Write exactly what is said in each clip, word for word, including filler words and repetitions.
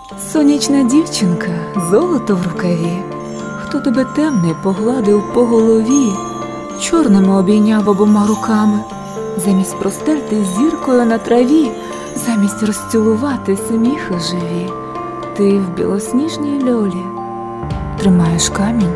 Сонячна дівчинка, золото в рукаві, хто тебе темний погладив по голові, чорними обійняв обома руками, замість простерти зіркою на траві, замість розцілувати сміхи живі, ти в білосніжній льолі тримаєш камінь.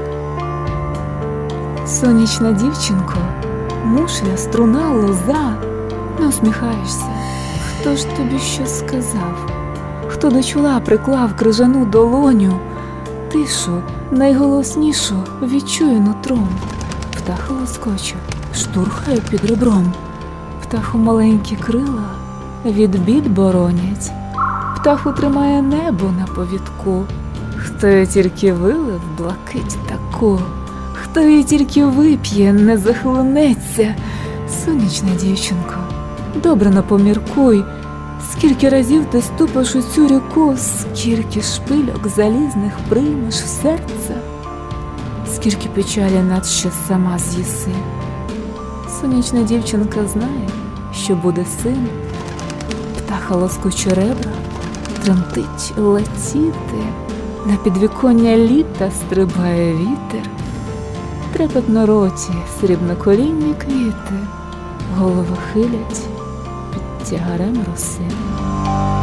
Сонячна дівчинко, мушля, струна, лоза, не усміхаєшся. Хто ж тобі що сказав? Хто до чола приклав крижану долоню? Тишу, найголоснішу відчую нутром. Птаха лоскоче, штурхає під ребром. Птаху маленькі крила від бід боронять. Птаху тримає небо на повідку. Хто її тільки вилив блакить таку, хто її тільки вип'є, не захлинеться. Сонячна дівчинко, добре напоміркуй, скільки разів ти ступиш у цю ріку, скільки шпильок залізних приймеш в серце, скільки печалі надще сама з'їси. Сонячна дівчинка знає, що буде син. Птаха лоскоче ребра, тремтить летіти, на підвіконня літа стрибає вітер. Трепет на роті срібноколінні квіти, голови хилять під тягарем роси.